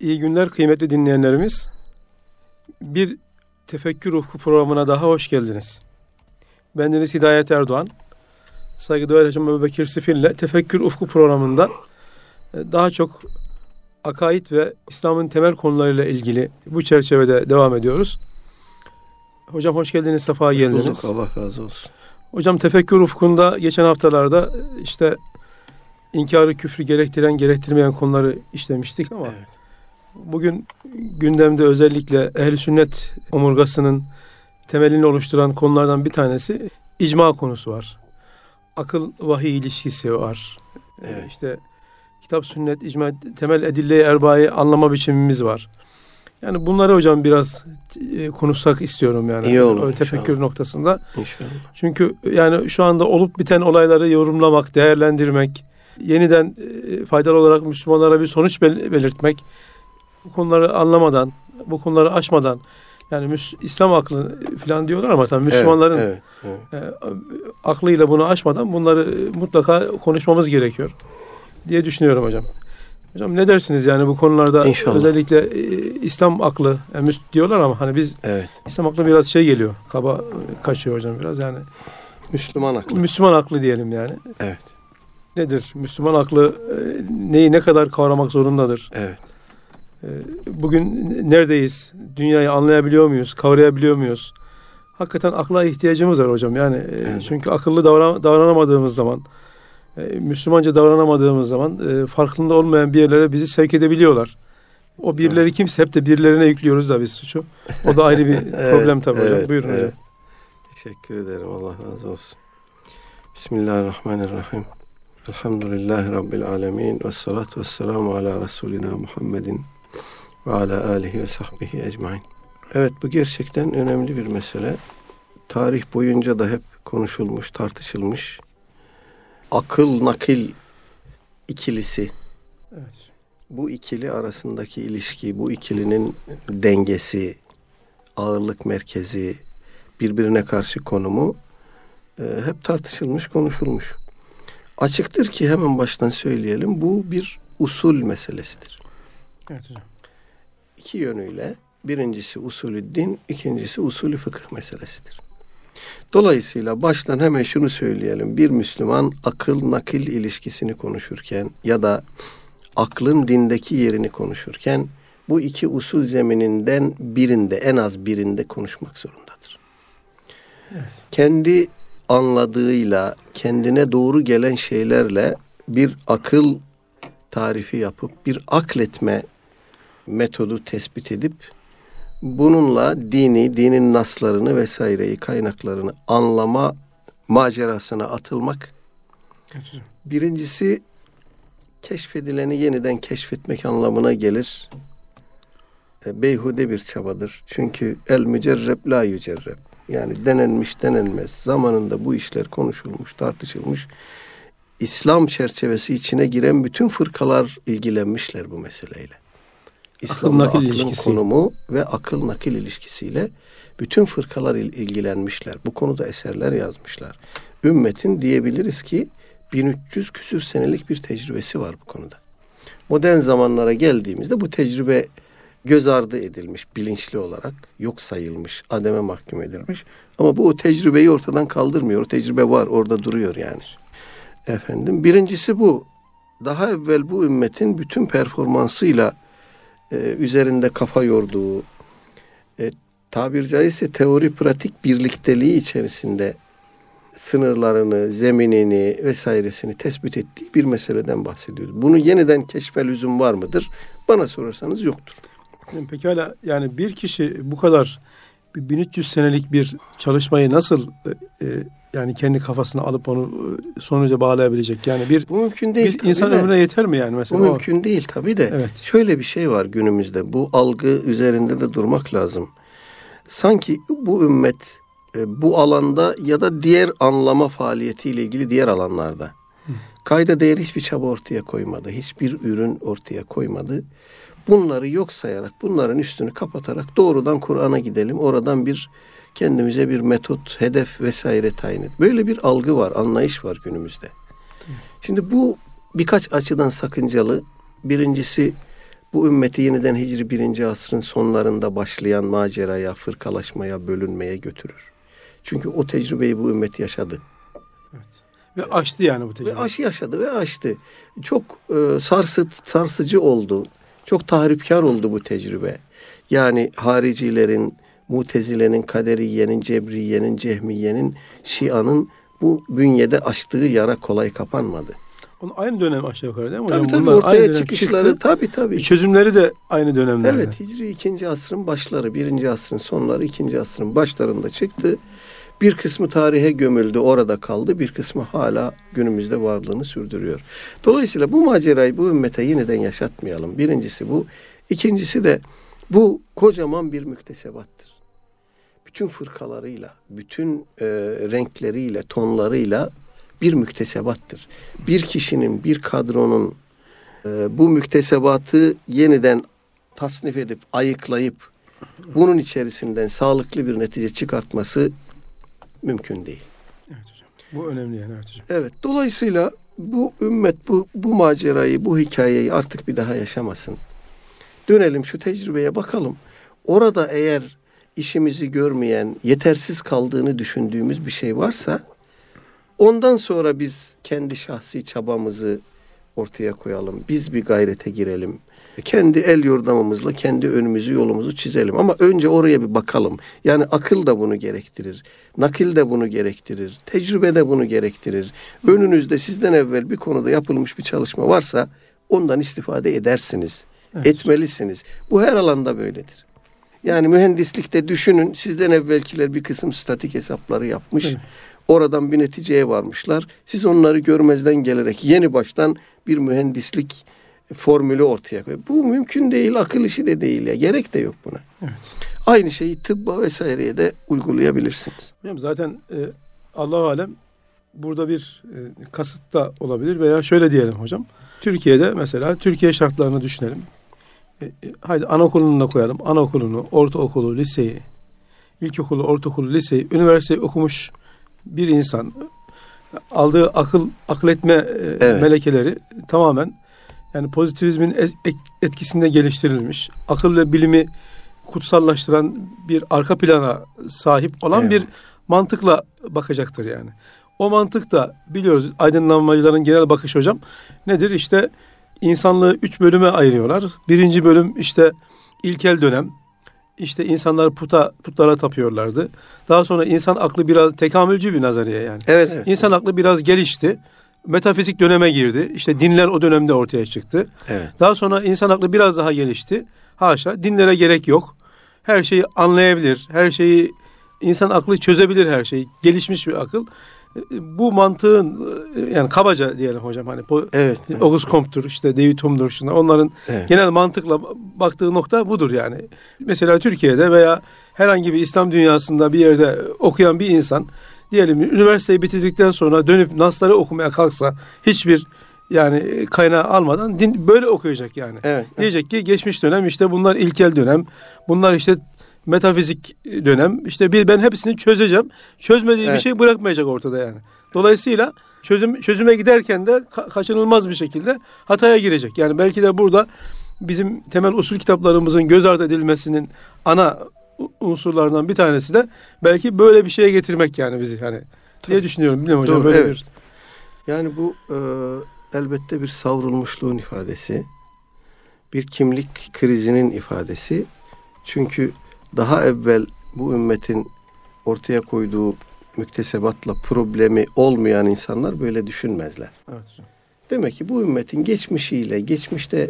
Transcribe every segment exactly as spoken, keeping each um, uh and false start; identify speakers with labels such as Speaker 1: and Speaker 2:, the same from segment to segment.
Speaker 1: İyi günler kıymetli dinleyenlerimiz. Bir Tefekkür Ufku programına daha hoş geldiniz. Bendeniz Hidayet Erdoğan. Saygıdeğer Hocam Ebubekir Sifil ile Tefekkür Ufku programında daha çok akaid ve İslam'ın temel konularıyla ilgili bu çerçevede devam ediyoruz. Hocam hoş geldiniz, sefa geldiniz.
Speaker 2: Allah razı olsun.
Speaker 1: Hocam Tefekkür Ufku'nda geçen haftalarda işte inkarı, küfrü gerektiren, gerektirmeyen konuları işlemiştik ama evet, bugün gündemde özellikle Ehl-i Sünnet omurgasının temelini oluşturan konulardan bir tanesi icma konusu var. Akıl vahiy ilişkisi var. Evet. İşte kitap, sünnet, icma, temel edille-i erba'yı anlama biçimimiz var. Yani bunları hocam biraz konuşsak istiyorum yani.
Speaker 2: İyi olur.
Speaker 1: Öyle tefekkür
Speaker 2: inşallah.
Speaker 1: noktasında.
Speaker 2: İnşallah.
Speaker 1: Çünkü yani şu anda olup biten olayları yorumlamak, değerlendirmek, yeniden faydalı olarak Müslümanlara bir sonuç belirtmek, bu konuları anlamadan, bu konuları aşmadan, yani İslam aklı falan diyorlar ama tabii Müslümanların evet, evet, evet. E, aklıyla bunu aşmadan bunları mutlaka konuşmamız gerekiyor diye düşünüyorum hocam. Hocam ne dersiniz yani bu konularda? İnşallah. Özellikle e, İslam aklı yani diyorlar ama hani biz evet, İslam aklı biraz şey geliyor, kaba kaçıyor hocam biraz yani.
Speaker 2: Müslüman aklı.
Speaker 1: Müslüman aklı diyelim yani.
Speaker 2: Evet.
Speaker 1: Nedir? Müslüman aklı e, neyi ne kadar kavramak zorundadır?
Speaker 2: Evet.
Speaker 1: E, bugün neredeyiz? Dünyayı anlayabiliyor muyuz? Kavrayabiliyor muyuz? Hakikaten akla ihtiyacımız var hocam. Yani e, evet, çünkü akıllı davran, davranamadığımız zaman, e, Müslümanca davranamadığımız zaman e, farkında olmayan bir yerlere bizi sevk edebiliyorlar. O birileri evet, kimse hep de birilerine yüklüyoruz da biz suçu. O da ayrı bir evet, problem tabii evet, hocam. Buyurun evet, hocam.
Speaker 2: Teşekkür ederim. Allah razı olsun. Bismillahirrahmanirrahim. Elhamdülillahi Rabbil alemin. Vessalatu vesselamu ala Resulina Muhammedin ve ala alihi ve sahbihi ecmain. Evet, bu gerçekten önemli bir mesele. Tarih boyunca da hep konuşulmuş, tartışılmış. Akıl nakil ikilisi. Evet. Bu ikili arasındaki ilişki, bu ikilinin dengesi, ağırlık merkezi, birbirine karşı konumu e, hep tartışılmış, konuşulmuş. Açıktır ki hemen baştan söyleyelim, bu bir usul meselesidir.
Speaker 1: Evet hocam.
Speaker 2: İki yönüyle, birincisi usulü din, ikincisi usulü fıkıh meselesidir. Dolayısıyla baştan hemen şunu söyleyelim, bir Müslüman akıl nakil ilişkisini konuşurken ya da aklın dindeki yerini konuşurken bu iki usul zemininden birinde, en az birinde konuşmak zorundadır. Evet. Kendi anladığıyla, kendine doğru gelen şeylerle bir akıl tarifi yapıp, bir akletme metodu tespit edip, bununla dini, dinin naslarını vesaireyi, kaynaklarını anlama macerasına atılmak. Kötü. Birincisi, keşfedileni yeniden keşfetmek anlamına gelir. Beyhude bir çabadır. Çünkü el mücerreb la yücerreb. Yani denenmiş denenmez. Zamanında bu işler konuşulmuş, tartışılmış. İslam çerçevesi içine giren bütün fırkalar ilgilenmişler bu meseleyle. İslam'la aklın ilişkisi, konumu ve akıl nakil ilişkisiyle bütün fırkalar ilgilenmişler. Bu konuda eserler yazmışlar. Ümmetin diyebiliriz ki bin üç yüz küsür senelik bir tecrübesi var bu konuda. Modern zamanlara geldiğimizde bu tecrübe göz ardı edilmiş, bilinçli olarak yok sayılmış, ademe mahkum edilmiş. Ama bu o tecrübeyi ortadan kaldırmıyor. O tecrübe var, orada duruyor yani. Efendim, birincisi bu. Daha evvel bu ümmetin bütün performansıyla e, üzerinde kafa yorduğu, e, tabiri caizse teori pratik birlikteliği içerisinde sınırlarını, zeminini vesairesini tespit ettiği bir meseleden bahsediyoruz. Bunu yeniden keşfe lüzum var mıdır? Bana sorarsanız yoktur.
Speaker 1: Pekala, yani bir kişi bu kadar bin üç yüz senelik bir çalışmayı nasıl e, yani kendi kafasına alıp onu sonuca bağlayabilecek? Yani bir, bu mümkün değil, bir insan de, ömrüne yeter mi yani mesela?
Speaker 2: Bu mümkün o? değil tabii de. Evet. Şöyle bir şey var günümüzde. Bu algı üzerinde de durmak lazım. Sanki bu ümmet bu alanda ya da diğer anlama faaliyetiyle ilgili diğer alanlarda Hı. kayda değer hiçbir çaba ortaya koymadı. Hiçbir ürün ortaya koymadı. Bunları yok sayarak, bunların üstünü kapatarak doğrudan Kur'an'a gidelim. Oradan bir kendimize bir metot, hedef vesaire tayin et. Böyle bir algı var, anlayış var günümüzde. Hı. Şimdi bu birkaç açıdan sakıncalı. Birincisi, bu ümmeti yeniden Hicri birinci asrın sonlarında başlayan maceraya, fırkalaşmaya, bölünmeye götürür. Çünkü o tecrübeyi bu ümmet yaşadı.
Speaker 1: Evet. Ve aştı yani bu tecrübe.
Speaker 2: Ve aşı yaşadı ve aştı. Çok e, sarsı, sarsıcı oldu. Çok tahripkar oldu bu tecrübe. Yani haricilerin, Mutezile'nin, Kaderiye'nin, Cebriye'nin, Cehmiye'nin, Şia'nın bu bünyede açtığı yara kolay kapanmadı.
Speaker 1: Onun aynı dönem aşağı yukarı değil mi
Speaker 2: tabii,
Speaker 1: hocam?
Speaker 2: Tabii
Speaker 1: Bunlar
Speaker 2: ortaya çıkışları tabii tabii.
Speaker 1: Çözümleri de aynı dönemde.
Speaker 2: Evet, Hicri ikinci asrın başları, birinci asrın sonları, ikinci asrın başlarında çıktı. Bir kısmı tarihe gömüldü, orada kaldı. Bir kısmı hala günümüzde varlığını sürdürüyor. Dolayısıyla bu macerayı bu ümmete yeniden yaşatmayalım. Birincisi bu. İkincisi de bu kocaman bir müktesebattır. Bütün fırkalarıyla, bütün e, renkleriyle, tonlarıyla bir müktesebattır. Bir kişinin, bir kadronun e, bu müktesebatı yeniden tasnif edip, ayıklayıp bunun içerisinden sağlıklı bir netice çıkartması mümkün değil.
Speaker 1: Evet hocam. Bu önemli yani evet hocam.
Speaker 2: Evet. Dolayısıyla bu ümmet bu bu macerayı, bu hikayeyi artık bir daha yaşamasın. Dönelim şu tecrübeye bakalım. Orada eğer işimizi görmeyen, yetersiz kaldığını düşündüğümüz bir şey varsa ondan sonra biz kendi şahsi çabamızı ortaya koyalım. Biz bir gayrete girelim. Kendi el yordamımızla kendi önümüzü, yolumuzu çizelim. Ama önce oraya bir bakalım. Yani akıl da bunu gerektirir. Nakil de bunu gerektirir. Tecrübe de bunu gerektirir. Önünüzde sizden evvel bir konuda yapılmış bir çalışma varsa ondan istifade edersiniz. Evet. Etmelisiniz. Bu her alanda böyledir. Yani mühendislikte düşünün, sizden evvelkiler bir kısım statik hesapları yapmış. Evet. Oradan bir neticeye varmışlar. Siz onları görmezden gelerek yeni baştan bir mühendislik formülü ortaya koyuyor. Bu mümkün değil, akıl işi de değil ya. Gerek de yok buna.
Speaker 1: Evet.
Speaker 2: Aynı şeyi tıbba vesaireye de uygulayabilirsiniz.
Speaker 1: Hocam zaten e, Allah-u alem burada bir e, kasıt da olabilir veya şöyle diyelim hocam. Türkiye'de mesela Türkiye şartlarını düşünelim. E, e, haydi anaokulunu da koyalım. Anaokulunu, ortaokulu, liseyi, ilkokulu, ortaokulu, liseyi, üniversiteyi okumuş bir insan aldığı akıl, akletme e, evet. melekeleri tamamen yani pozitivizmin etkisinde geliştirilmiş, akıl ve bilimi kutsallaştıran bir arka plana sahip olan evet. bir mantıkla bakacaktır yani. O mantık da biliyoruz aydınlanmacıların genel bakışı hocam nedir? İşte insanlığı üç bölüme ayırıyorlar. Birinci bölüm işte ilkel dönem. İşte insanlar puta, putlara tapıyorlardı. Daha sonra insan aklı biraz tekamülcü bir nazariye yani.
Speaker 2: Evet, evet.
Speaker 1: İnsan aklı biraz gelişti. Metafizik döneme girdi. İşte dinler o dönemde ortaya çıktı.
Speaker 2: Evet.
Speaker 1: Daha sonra insan aklı biraz daha gelişti. Haşa dinlere gerek yok. Her şeyi anlayabilir. Her şeyi insan aklı çözebilir her şeyi. Gelişmiş bir akıl. Bu mantığın yani kabaca diyelim hocam hani bu
Speaker 2: evet, evet.
Speaker 1: Auguste Comte'dur işte David Hume'dur şunlar onların evet. genel mantıkla baktığı nokta budur yani. Mesela Türkiye'de veya herhangi bir İslam dünyasında bir yerde okuyan bir insan diyelim üniversiteyi bitirdikten sonra dönüp nasları okumaya kalksa hiçbir yani kaynağı almadan din böyle okuyacak yani.
Speaker 2: Evet,
Speaker 1: diyecek evet. ki geçmiş dönem işte bunlar ilkel dönem. Bunlar işte metafizik dönem. İşte bir ben hepsini çözeceğim. Çözmediği evet. bir şey bırakmayacak ortada yani. Dolayısıyla çözüm çözüme giderken de ka- kaçınılmaz bir şekilde hataya girecek. Yani belki de burada bizim temel usul kitaplarımızın göz ardı edilmesinin ana unsurlarından bir tanesi de belki böyle bir şeye getirmek yani bizi hani Tabii. diye düşünüyorum. Bilmiyorum hocam
Speaker 2: Doğru,
Speaker 1: böyle
Speaker 2: evet.
Speaker 1: bir.
Speaker 2: Yani bu e, elbette bir savrulmuşluğun ifadesi. Bir kimlik krizinin ifadesi. Çünkü daha evvel bu ümmetin ortaya koyduğu müktesebatla problemi olmayan insanlar böyle düşünmezler.
Speaker 1: Evet hocam.
Speaker 2: Demek ki bu ümmetin geçmişiyle, geçmişte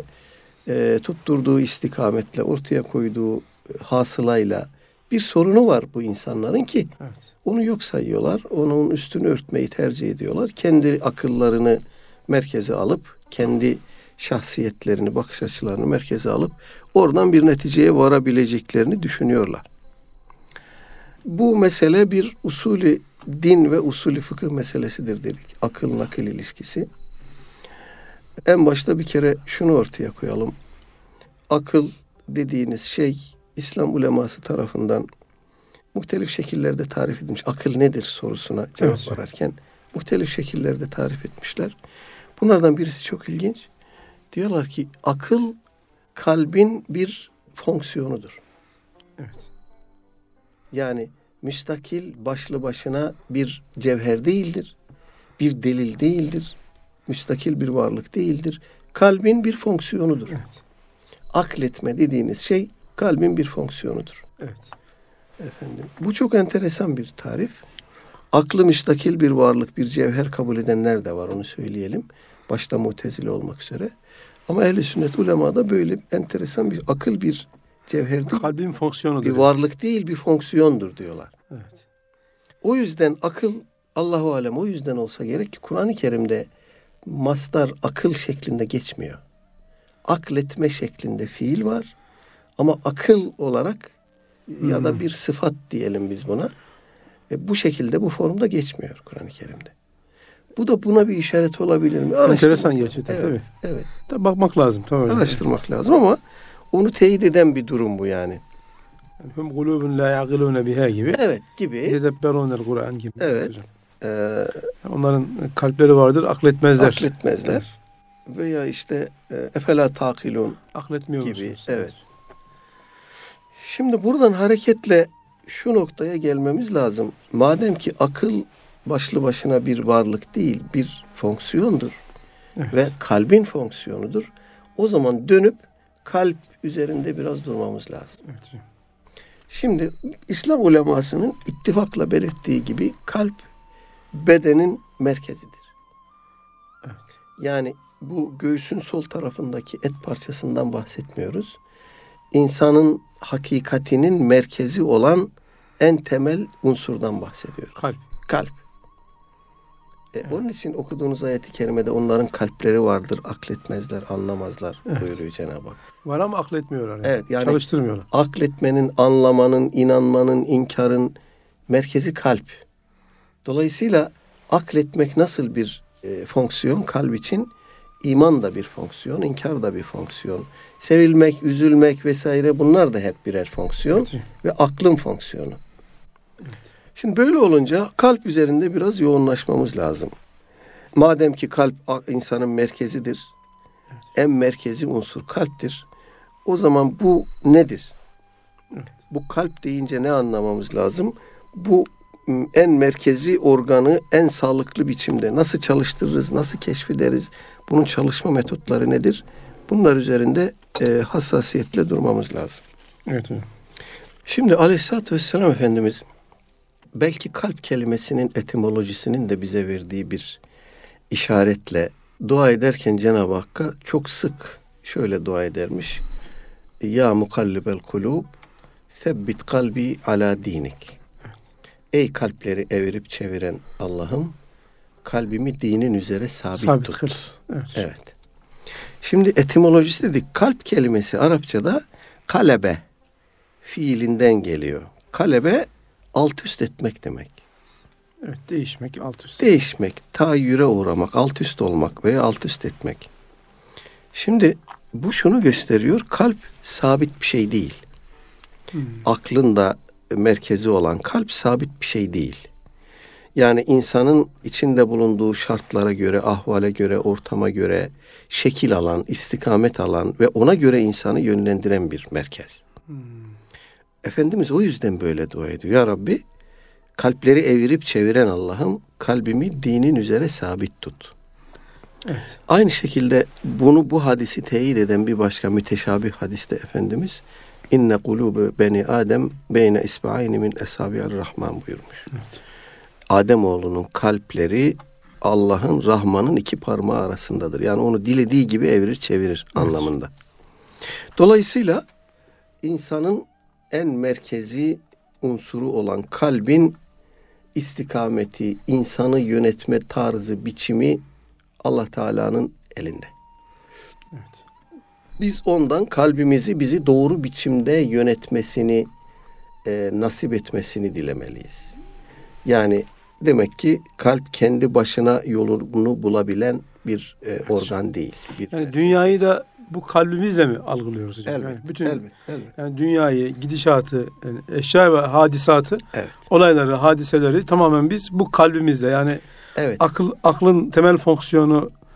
Speaker 2: e, tutturduğu istikametle, ortaya koyduğu hasılayla bir sorunu var bu insanların ki evet. onu yok sayıyorlar. Onun üstünü örtmeyi tercih ediyorlar. Kendi akıllarını merkeze alıp, kendi şahsiyetlerini, bakış açılarını merkeze alıp oradan bir neticeye varabileceklerini düşünüyorlar. Bu mesele bir usulü din ve usulü fıkıh meselesidir dedik. Akıl nakil ilişkisi. En başta bir kere şunu ortaya koyalım. Akıl dediğiniz şey İslam uleması tarafından muhtelif şekillerde tarif edilmiş. Akıl nedir sorusuna cevap evet. ararken muhtelif şekillerde tarif etmişler. Bunlardan birisi çok ilginç. Diyorlar ki akıl kalbin bir fonksiyonudur.
Speaker 1: Evet.
Speaker 2: Yani müstakil başlı başına bir cevher değildir. Bir delil değildir. Müstakil bir varlık değildir. Kalbin bir fonksiyonudur.
Speaker 1: Evet.
Speaker 2: Akletme dediğiniz şey kalbin bir fonksiyonudur.
Speaker 1: Evet.
Speaker 2: Efendim, bu çok enteresan bir tarif. Aklı müstakil bir varlık, bir cevher kabul edenler de var, onu söyleyelim. Başta Mu'tezile olmak üzere. Ama ehl-i sünnet ulemada böyle enteresan bir akıl bir cevher değil.
Speaker 1: Kalbin fonksiyonudur.
Speaker 2: Bir varlık değil, bir fonksiyondur diyorlar.
Speaker 1: Evet.
Speaker 2: O yüzden akıl, Allahu alem o yüzden olsa gerek ki Kur'an-ı Kerim'de mastar akıl şeklinde geçmiyor. Akletme şeklinde fiil var. Ama akıl olarak hmm. ya da bir sıfat diyelim biz buna. E, bu şekilde bu formda geçmiyor Kur'an-ı Kerim'de. Bu da buna bir işaret olabilir mi?
Speaker 1: Enteresan gerçekten
Speaker 2: evet,
Speaker 1: tabii.
Speaker 2: Evet.
Speaker 1: Tabii bakmak lazım. Tamam.
Speaker 2: Araştırmak lazım ama onu teyit eden bir durum bu yani.
Speaker 1: Hum kulubun la yaqilun biha gibi.
Speaker 2: Evet gibi.
Speaker 1: Yedebberunel Kur'an gibi.
Speaker 2: Evet. Ee,
Speaker 1: Onların kalpleri vardır, akletmezler.
Speaker 2: Akletmezler. Veya işte e, efela takilun
Speaker 1: akletmiyor
Speaker 2: gibi.
Speaker 1: Musunuz?
Speaker 2: Evet. Şimdi buradan hareketle şu noktaya gelmemiz lazım. Madem ki akıl başlı başına bir varlık değil, bir fonksiyondur. Evet. Ve kalbin fonksiyonudur. O zaman dönüp kalp üzerinde biraz durmamız lazım.
Speaker 1: Evet.
Speaker 2: Şimdi İslam ulemasının ittifakla belirttiği gibi kalp bedenin merkezidir.
Speaker 1: Evet.
Speaker 2: Yani bu göğsün sol tarafındaki et parçasından bahsetmiyoruz. İnsanın hakikatinin merkezi olan en temel unsurdan bahsediyoruz.
Speaker 1: Kalp.
Speaker 2: Kalp. E, evet. Onun için okuduğunuz ayet-i kerimede onların kalpleri vardır, akletmezler, anlamazlar evet. buyuruyor Cenab-ı Hak.
Speaker 1: Var ama akletmiyorlar. Yani.
Speaker 2: Evet, yani
Speaker 1: çalıştırmıyorlar.
Speaker 2: Akletmenin, anlamanın, inanmanın, inkarın merkezi kalp. Dolayısıyla akletmek nasıl bir e, fonksiyon kalp için? İman da bir fonksiyon, inkar da bir fonksiyon. Sevilmek, üzülmek vesaire bunlar da hep birer fonksiyon evet. ve aklın fonksiyonu. Evet. Şimdi böyle olunca kalp üzerinde biraz yoğunlaşmamız lazım. Madem ki kalp insanın merkezidir, evet. en merkezi unsur kalptir. O zaman bu nedir? Evet. Bu kalp deyince ne anlamamız lazım? Bu en merkezi organı en sağlıklı biçimde nasıl çalıştırırız, nasıl keşfederiz? Bunun çalışma metotları nedir? Bunlar üzerinde e, hassasiyetle durmamız lazım.
Speaker 1: Evet. evet.
Speaker 2: Şimdi Aleyhisselatü Vesselam Efendimiz belki kalp kelimesinin etimolojisinin de bize verdiği bir işaretle dua ederken Cenab-ı Hakk'a çok sık şöyle dua edermiş. Ya mukallibel kulub sebbit kalbi ala dinik. Ey kalpleri evirip çeviren Allah'ım, kalbimi dinin üzere sabit, sabit tut. Kıl.
Speaker 1: Evet.
Speaker 2: evet. Şimdi etimolojisi dedik. Kalp kelimesi Arapçada kalebe fiilinden geliyor. Kalebe alt üst etmek demek.
Speaker 1: Evet, değişmek, alt üst.
Speaker 2: Değişmek, tahayyüre uğramak, alt üst olmak veya alt üst etmek. Şimdi bu şunu gösteriyor. Kalp sabit bir şey değil. Hmm. Aklın da merkezi olan kalp sabit bir şey değil. Yani insanın içinde bulunduğu şartlara göre, ahvale göre, ortama göre şekil alan, istikamet alan ve ona göre insanı yönlendiren bir merkez. Hmm. Efendimiz o yüzden böyle dua ediyor. Ya Rabbi, kalpleri evirip çeviren Allah'ım, kalbimi dinin üzere sabit tut.
Speaker 1: Evet.
Speaker 2: Aynı şekilde bunu bu hadisi teyit eden bir başka müteşabih hadiste Efendimiz İnne kulûbe beni Adem beyne isba'ayni min esabi'ir rahman buyurmuş.
Speaker 1: Evet.
Speaker 2: Ademoğlunun kalpleri Allah'ın, Rahman'ın iki parmağı arasındadır. Yani onu dilediği gibi evirir çevirir evet. anlamında. Dolayısıyla insanın en merkezi unsuru olan kalbin istikameti, insanı yönetme tarzı, biçimi Allah Teala'nın elinde.
Speaker 1: Evet.
Speaker 2: Biz ondan kalbimizi bizi doğru biçimde yönetmesini, e, nasip etmesini dilemeliyiz. Yani demek ki kalp kendi başına yolunu bulabilen bir e, evet. organ değil. Bir,
Speaker 1: yani dünyayı da bu kalbimizle mi algılıyoruz hocam?
Speaker 2: Elbet,
Speaker 1: yani bütün
Speaker 2: elbet, elbet.
Speaker 1: Yani dünyayı, gidişatı, yani eşya ve hadisatı,
Speaker 2: evet.
Speaker 1: olayları, hadiseleri tamamen biz bu kalbimizle yani
Speaker 2: evet.
Speaker 1: akıl aklın temel fonksiyonu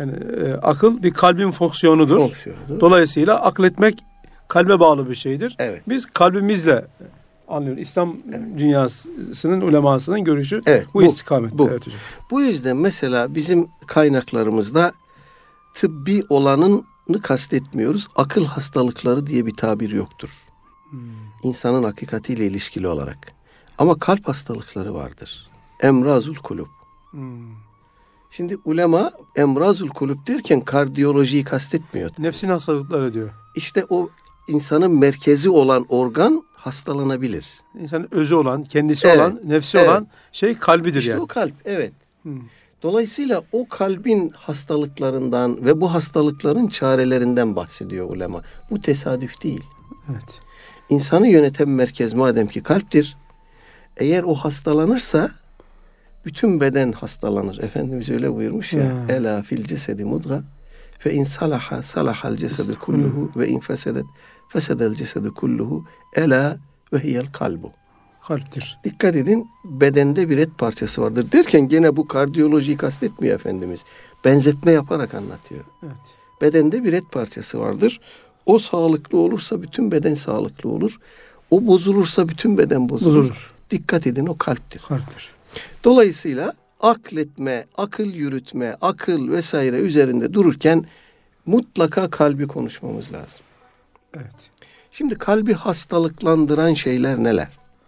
Speaker 1: Yani e, akıl bir kalbin fonksiyonudur.
Speaker 2: Fonksiyonudur.
Speaker 1: Dolayısıyla akletmek kalbe bağlı bir şeydir.
Speaker 2: Evet.
Speaker 1: Biz kalbimizle anlıyoruz. İslam
Speaker 2: Evet.
Speaker 1: dünyasının ulemasının görüşü
Speaker 2: Evet,
Speaker 1: bu,
Speaker 2: bu
Speaker 1: istikamette.
Speaker 2: bu.
Speaker 1: Evet hocam.
Speaker 2: Bu yüzden mesela bizim kaynaklarımızda tıbbi olanını kastetmiyoruz. Akıl hastalıkları diye bir tabir yoktur.
Speaker 1: Hmm.
Speaker 2: İnsanın hakikatiyle ilişkili olarak. Ama kalp hastalıkları vardır. Emrazul kulub.
Speaker 1: Hmm.
Speaker 2: Şimdi ulema emrazul kulub derken kardiyolojiyi kastetmiyor.
Speaker 1: Nefsin hastalıkları diyor.
Speaker 2: İşte o insanın merkezi olan organ hastalanabilir.
Speaker 1: İnsanın özü olan, kendisi
Speaker 2: Evet,
Speaker 1: olan, nefsi
Speaker 2: evet.
Speaker 1: olan şey kalbidir
Speaker 2: İşte
Speaker 1: yani.
Speaker 2: o kalp, evet.
Speaker 1: Hmm.
Speaker 2: Dolayısıyla o kalbin hastalıklarından ve bu hastalıkların çarelerinden bahsediyor ulema. Bu tesadüf değil.
Speaker 1: Evet.
Speaker 2: İnsanı yöneten merkez madem ki kalptir, eğer o hastalanırsa bütün beden hastalanır. Efendimiz öyle buyurmuş ya.
Speaker 1: Ya.
Speaker 2: Ela fil cesedi mudga fe in salaha salahal cesedu kulluhu ve in fesedet fesedel cesedu kulluhu ela ve hiyel kalbu.
Speaker 1: Kalptir.
Speaker 2: Dikkat edin, bedende bir et parçası vardır derken gene bu kardiyolojiyi kastetmiyor Efendimiz. Benzetme yaparak anlatıyor.
Speaker 1: Evet.
Speaker 2: Bedende bir et parçası vardır. O sağlıklı olursa bütün beden sağlıklı olur. O bozulursa bütün beden bozulur.
Speaker 1: Bozulur.
Speaker 2: Dikkat edin, o kalptir.
Speaker 1: Kalptir.
Speaker 2: Dolayısıyla akletme, akıl yürütme, akıl vesaire üzerinde dururken mutlaka kalbi konuşmamız lazım.
Speaker 1: Evet.
Speaker 2: Şimdi kalbi hastalıklandıran şeyler neler?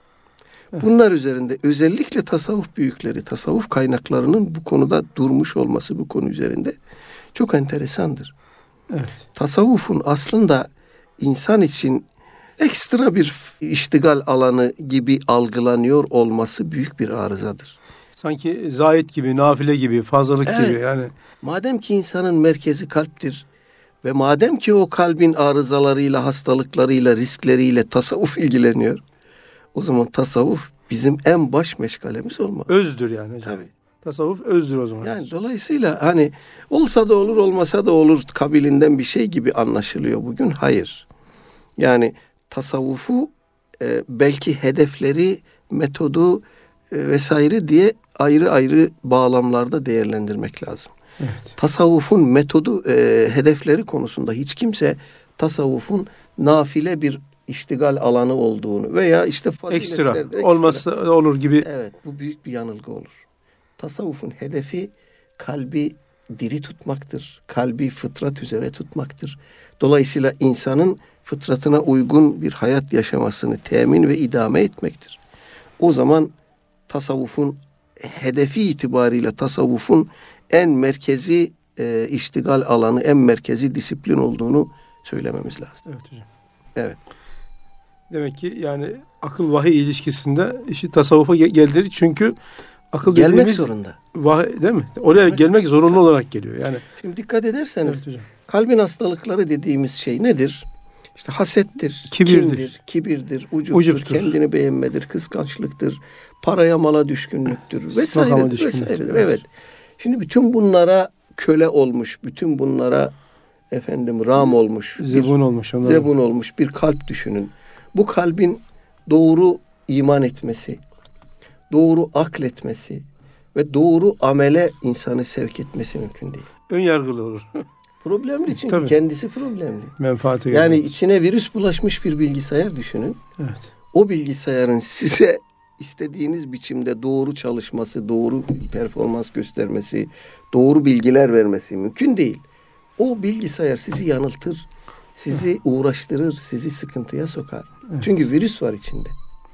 Speaker 2: Bunlar üzerinde özellikle tasavvuf büyükleri, tasavvuf kaynaklarının bu konuda durmuş olması bu konu üzerinde çok enteresandır.
Speaker 1: Evet.
Speaker 2: Tasavvufun aslında insan için ekstra bir iştigal alanı gibi algılanıyor olması büyük bir arızadır.
Speaker 1: Sanki zahit gibi, nafile gibi, fazlalık
Speaker 2: Evet.
Speaker 1: gibi yani.
Speaker 2: Madem ki insanın merkezi kalptir ve madem ki o kalbin arızalarıyla, hastalıklarıyla, riskleriyle tasavvuf ilgileniyor, o zaman tasavvuf bizim en baş meşgalemiz olmalı.
Speaker 1: Özdür yani hocam.
Speaker 2: Tabii.
Speaker 1: Tasavvuf özdür o zaman.
Speaker 2: Yani dolayısıyla hani olsa da olur, olmasa da olur kabilinden bir şey gibi anlaşılıyor bugün. Hayır. Yani tasavvufu e, belki hedefleri, metodu e, vesaire diye ayrı ayrı bağlamlarda değerlendirmek lazım.
Speaker 1: Evet.
Speaker 2: Tasavvufun metodu, e, hedefleri konusunda hiç kimse tasavvufun nafile bir iştigal alanı olduğunu veya işte
Speaker 1: Ekstra.
Speaker 2: faziletler,
Speaker 1: Olmazsa olur gibi.
Speaker 2: Evet, bu büyük bir yanılgı olur. Tasavvufun hedefi kalbi diri tutmaktır. Kalbi fıtrat üzere tutmaktır. Dolayısıyla insanın fıtratına uygun bir hayat yaşamasını temin ve idame etmektir. O zaman tasavvufun hedefi itibariyle tasavvufun en merkezi e, iştigal alanı, en merkezi disiplin olduğunu söylememiz lazım.
Speaker 1: Evet hocam.
Speaker 2: Evet.
Speaker 1: Demek ki yani akıl vahiy ilişkisinde işi tasavvufa ge- geldirir. Çünkü akıl
Speaker 2: Gelmek
Speaker 1: dediğimiz
Speaker 2: zorunda.
Speaker 1: vahiy değil mi? Oraya
Speaker 2: Gelmek
Speaker 1: gelmek zorunlu
Speaker 2: Tabii.
Speaker 1: olarak geliyor. Yani
Speaker 2: Şimdi dikkat ederseniz
Speaker 1: evet hocam.
Speaker 2: kalbin hastalıkları dediğimiz şey nedir? İşte hasettir,
Speaker 1: Kibirdir.
Speaker 2: kindir, kibirdir, ucuptur,
Speaker 1: Ucuptur.
Speaker 2: kendini beğenmedir, kıskançlıktır, paraya mala düşkünlüktür vesaire
Speaker 1: Makama düşkünlüktür,
Speaker 2: vesairedir.
Speaker 1: evet.
Speaker 2: Evet. Şimdi bütün bunlara köle olmuş, bütün bunlara efendim ram olmuş, bir
Speaker 1: Zebun olmuş. Onların.
Speaker 2: zebun olmuş bir kalp düşünün. Bu kalbin doğru iman etmesi, doğru akletmesi ve doğru amele insanı sevk etmesi mümkün değil.
Speaker 1: Ön yargılı olur.
Speaker 2: Problemli çünkü
Speaker 1: Tabii.
Speaker 2: kendisi problemli.
Speaker 1: Menfaati
Speaker 2: Yani
Speaker 1: görmez.
Speaker 2: içine virüs bulaşmış bir bilgisayar düşünün.
Speaker 1: Evet.
Speaker 2: O bilgisayarın size istediğiniz biçimde doğru çalışması, doğru performans göstermesi, doğru bilgiler vermesi mümkün değil. O bilgisayar sizi yanıltır, sizi uğraştırır, sizi sıkıntıya sokar.
Speaker 1: Evet.
Speaker 2: Çünkü virüs var içinde.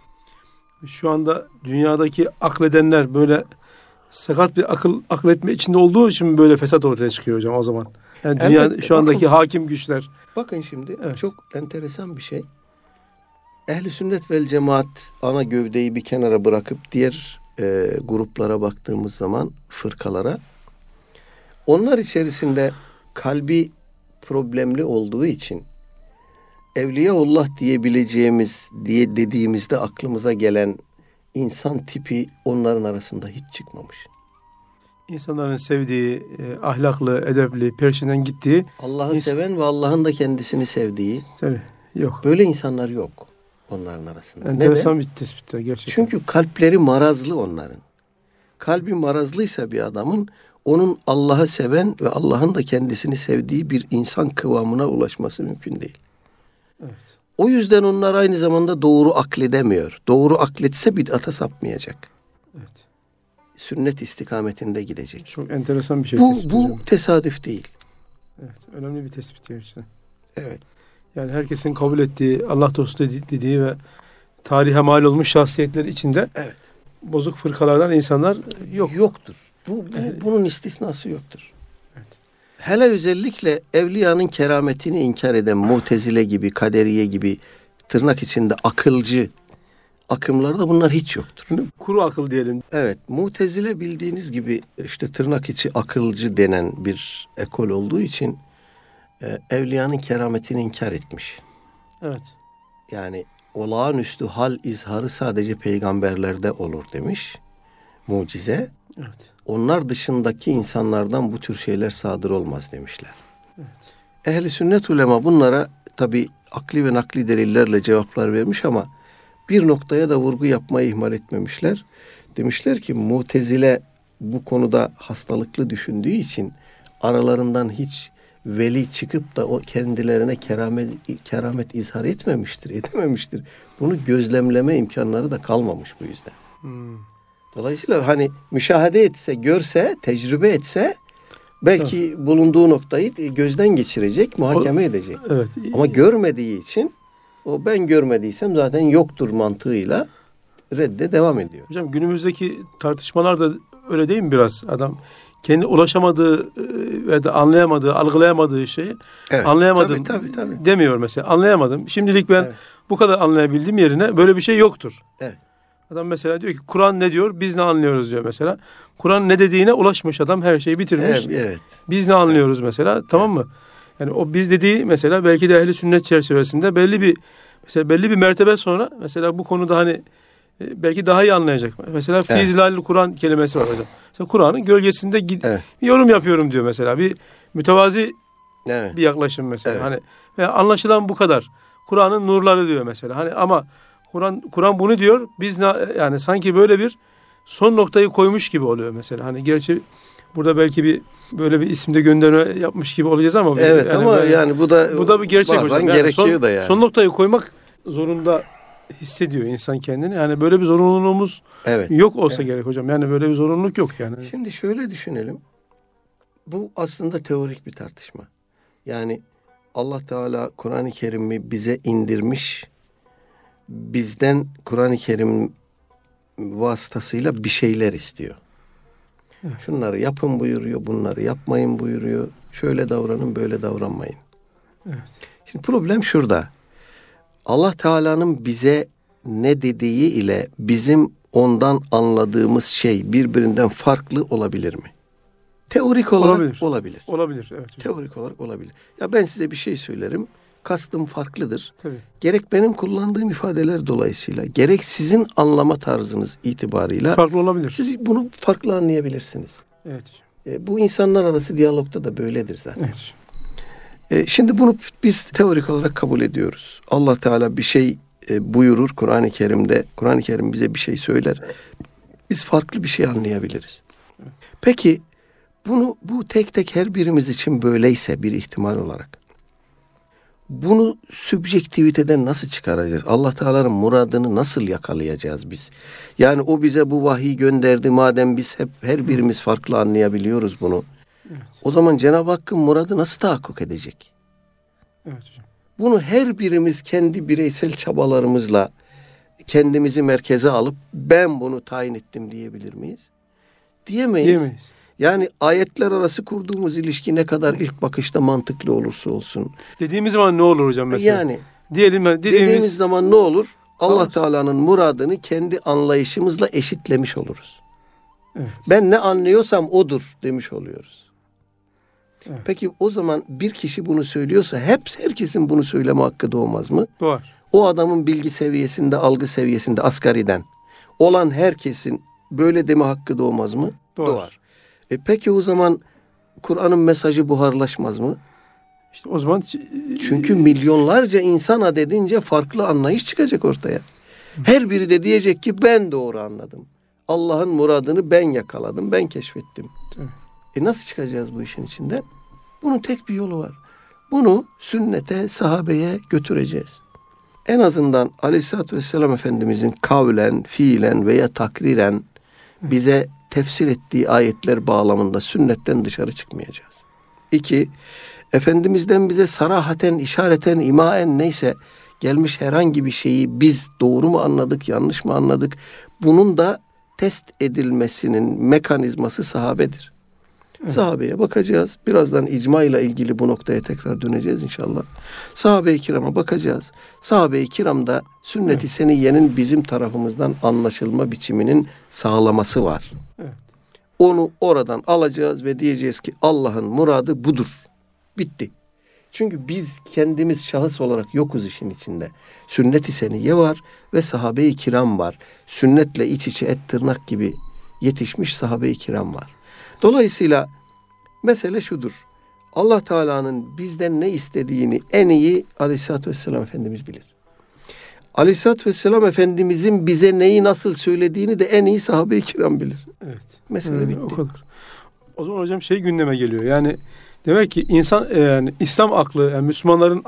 Speaker 1: Şu anda dünyadaki akledenler böyle sakat bir akıl akletme içinde olduğu için böyle fesat ortaya çıkıyor hocam o zaman. Yani dünya
Speaker 2: Elbette,
Speaker 1: şu andaki
Speaker 2: bakın.
Speaker 1: hakim güçler.
Speaker 2: Bakın şimdi
Speaker 1: Evet.
Speaker 2: çok enteresan bir şey. Ehl-i sünnet vel cemaat ana gövdeyi bir kenara bırakıp diğer e, gruplara baktığımız zaman fırkalara, onlar içerisinde kalbi problemli olduğu için Evliyaullah diyebileceğimiz diye dediğimizde aklımıza gelen insan tipi onların arasında hiç çıkmamış.
Speaker 1: İnsanların sevdiği, e, ahlaklı, edepli, peşinden gittiği
Speaker 2: Allah'ı
Speaker 1: İns-
Speaker 2: seven ve Allah'ın da kendisini sevdiği
Speaker 1: tabii yok.
Speaker 2: böyle insanlar yok onların arasında.
Speaker 1: Enteresan
Speaker 2: Neden?
Speaker 1: bir tespit gerçekten.
Speaker 2: Çünkü kalpleri marazlı onların. Kalbi marazlıysa bir adamın onun Allah'ı seven ve Allah'ın da kendisini sevdiği bir insan kıvamına ulaşması mümkün değil.
Speaker 1: Evet.
Speaker 2: O yüzden onlar aynı zamanda doğru akledemiyor. Doğru akletse bid'ata sapmayacak.
Speaker 1: Evet.
Speaker 2: Sünnet istikametinde gidecek.
Speaker 1: Çok enteresan bir şey.
Speaker 2: Bu,
Speaker 1: tespit
Speaker 2: bu
Speaker 1: hocam.
Speaker 2: tesadüf değil.
Speaker 1: Evet, önemli bir tespit gerçekten.
Speaker 2: Evet.
Speaker 1: Yani herkesin kabul ettiği, Allah dostu dediği ve tarihe mal olmuş şahsiyetler içinde
Speaker 2: Evet.
Speaker 1: bozuk fırkalardan insanlar yok.
Speaker 2: Yoktur. Bu, bu bunun istisnası yoktur.
Speaker 1: Evet.
Speaker 2: Hele özellikle evliyanın kerametini inkar eden Mu'tezile gibi, Kaderiye gibi tırnak içinde akılcı akımlarda bunlar hiç yoktur.
Speaker 1: Şimdi kuru akıl diyelim.
Speaker 2: Evet, Mu'tezile bildiğiniz gibi işte tırnak içi akılcı denen bir ekol olduğu için e, evliyanın kerametini inkar etmiş.
Speaker 1: Evet.
Speaker 2: Yani olağanüstü hal izharı sadece peygamberlerde olur demiş. Mucize.
Speaker 1: Evet.
Speaker 2: Onlar dışındaki insanlardan bu tür şeyler sadır olmaz demişler.
Speaker 1: Evet.
Speaker 2: Ehli sünnet ulema bunlara tabi akli ve nakli delillerle cevaplar vermiş ama bir noktaya da vurgu yapmayı ihmal etmemişler. Demişler ki Mu'tezile bu konuda hastalıklı düşündüğü için aralarından hiç veli çıkıp da o kendilerine keramet, keramet izhar etmemiştir, edememiştir. Bunu gözlemleme imkanları da kalmamış bu yüzden.
Speaker 1: Hmm.
Speaker 2: Dolayısıyla hani müşahede etse, görse, tecrübe etse belki evet. bulunduğu noktayı gözden geçirecek, muhakeme o, edecek.
Speaker 1: Evet.
Speaker 2: Ama görmediği için o ben görmediysem zaten yoktur mantığıyla redde devam ediyor.
Speaker 1: Hocam günümüzdeki tartışmalar da öyle değil mi biraz? Adam kendi ulaşamadığı ve de anlayamadığı, algılayamadığı şeyi evet, anlayamadım tabii, tabii, tabii. demiyor mesela. Anlayamadım. Şimdilik ben evet. bu kadar anlayabildiğim yerine böyle bir şey yoktur. Evet. Adam mesela diyor ki Kur'an ne diyor? Biz ne anlıyoruz diyor mesela. Kur'an ne dediğine ulaşmış adam, her şeyi bitirmiş. Evet, evet. Biz ne anlıyoruz evet. mesela? Tamam mı? Yani o biz dediği mesela belki de ehli sünnet çerçevesinde belli bir mesela belli bir mertebe sonra mesela bu konuda hani belki daha iyi anlayacak. Mesela fi zilal Kur'an kelimesi var hocam. Mesela Kur'an'ın gölgesinde gid- evet. bir yorum yapıyorum diyor mesela. Bir mütevazi evet. bir yaklaşım mesela. Evet. Hani ve anlaşılan bu kadar. Kur'an'ın nurları diyor mesela. Hani ama Kur'an Kur'an bunu diyor. Biz ne, yani sanki böyle bir son noktayı koymuş gibi oluyor mesela. Hani gerçi burada belki bir böyle bir isimde gönderme yapmış gibi olacağız ama
Speaker 2: evet
Speaker 1: yani
Speaker 2: ama böyle, yani bu da
Speaker 1: bu da bir gerçek
Speaker 2: bazen
Speaker 1: hocam. Yani
Speaker 2: gerekiyor
Speaker 1: son,
Speaker 2: da yani.
Speaker 1: Son noktayı koymak zorunda hissediyor insan kendini. Yani böyle bir zorunluluğumuz evet. yok olsa evet. gerek hocam. Yani böyle bir zorunluluk yok yani.
Speaker 2: Şimdi şöyle düşünelim. Bu aslında teorik bir tartışma. Yani Allah Teala Kur'an-ı Kerim'i bize indirmiş. Bizden Kur'an-ı Kerim vasıtasıyla bir şeyler istiyor. Evet. Şunları yapın buyuruyor, bunları yapmayın buyuruyor. Şöyle davranın, böyle davranmayın. Evet. Şimdi problem şurada. Allah Teala'nın bize ne dediği ile bizim ondan anladığımız şey birbirinden farklı olabilir mi? Teorik olarak olabilir. Olabilir.
Speaker 1: Olabilir, evet.
Speaker 2: Teorik olarak olabilir. Ya ben size bir şey söylerim. Kastım farklıdır.
Speaker 1: Tabii.
Speaker 2: Gerek benim kullandığım ifadeler dolayısıyla, gerek sizin anlama tarzınız itibarıyla
Speaker 1: farklı olabilir.
Speaker 2: Siz bunu farklı anlayabilirsiniz.
Speaker 1: Evet.
Speaker 2: E, bu insanlar arası diyalogda da böyledir zaten.
Speaker 1: Evet.
Speaker 2: E, şimdi bunu biz teorik olarak kabul ediyoruz. Allah Teala bir şey e, buyurur Kur'an-ı Kerim'de. Kur'an-ı Kerim bize bir şey söyler. Biz farklı bir şey anlayabiliriz. Evet. Peki bunu bu tek tek her birimiz için böyleyse bir ihtimal olarak bunu sübjektiviteden nasıl çıkaracağız? Allah Teala'nın muradını nasıl yakalayacağız biz? Yani o bize bu vahiy gönderdi madem biz hep her birimiz farklı anlayabiliyoruz bunu. Evet. O zaman Cenab-ı Hakk'ın muradı nasıl tahakkuk edecek?
Speaker 1: Evet hocam.
Speaker 2: Bunu her birimiz kendi bireysel çabalarımızla kendimizi merkeze alıp ben bunu tayin ettim diyebilir miyiz? Diyemeyiz.
Speaker 1: Diyemeyiz.
Speaker 2: Yani ayetler arası kurduğumuz ilişki ne kadar ilk bakışta mantıklı olursa olsun.
Speaker 1: Dediğimiz zaman ne olur hocam mesela?
Speaker 2: Yani
Speaker 1: diyelim dediğimiz,
Speaker 2: dediğimiz zaman ne olur? Allah Teala'nın muradını kendi anlayışımızla eşitlemiş oluruz.
Speaker 1: Evet.
Speaker 2: Ben ne anlıyorsam odur demiş oluyoruz.
Speaker 1: Evet.
Speaker 2: Peki o zaman bir kişi bunu söylüyorsa hep herkesin bunu söyleme hakkı doğmaz mı?
Speaker 1: Doğar.
Speaker 2: O adamın bilgi seviyesinde, algı seviyesinde asgariden olan herkesin böyle deme hakkı doğmaz mı?
Speaker 1: Doğar.
Speaker 2: Doğar. E peki o zaman Kur'an'ın mesajı buharlaşmaz mı?
Speaker 1: İşte o zaman
Speaker 2: çünkü milyonlarca insan adedince farklı anlayış çıkacak ortaya. Her biri de diyecek ki ben doğru anladım. Allah'ın muradını ben yakaladım, ben keşfettim.
Speaker 1: Evet.
Speaker 2: E nasıl çıkacağız bu işin içinden? Bunun tek bir yolu var. Bunu sünnete, sahabeye götüreceğiz. En azından Aleyhisselatü Vesselam Efendimizin kavlen, fiilen veya takriren bize tefsir ettiği ayetler bağlamında sünnetten dışarı çıkmayacağız. İki, Efendimiz'den bize sarahaten, işareten, imaen neyse gelmiş herhangi bir şeyi biz doğru mu anladık, yanlış mı anladık? Bunun da test edilmesinin mekanizması sahabedir. Evet. Sahabeye bakacağız. Birazdan icma ile ilgili bu noktaya tekrar döneceğiz inşallah. Sahabe-i kirama bakacağız. Sahabe-i kiramda sünnet-i evet. seniyyenin bizim tarafımızdan anlaşılma biçiminin sağlaması var. Evet. Onu oradan alacağız ve diyeceğiz ki Allah'ın muradı budur. Bitti. Çünkü biz kendimiz şahıs olarak yokuz işin içinde. Sünnet-i seniyye var ve sahabe-i kiram var. Sünnetle iç içe et tırnak gibi yetişmiş sahabe-i kiram var. Dolayısıyla mesele şudur. Allah Teala'nın bizden ne istediğini en iyi Aleyhisselatü Vesselam Efendimiz bilir. Aleyhisselatü Vesselam Efendimizin bize neyi nasıl söylediğini de en iyi sahabe-i kiram bilir.
Speaker 1: Evet.
Speaker 2: Mesele
Speaker 1: ee,
Speaker 2: bitti.
Speaker 1: O kadar. O zaman hocam şey gündeme geliyor. Yani demek ki insan yani İslam aklı, yani Müslümanların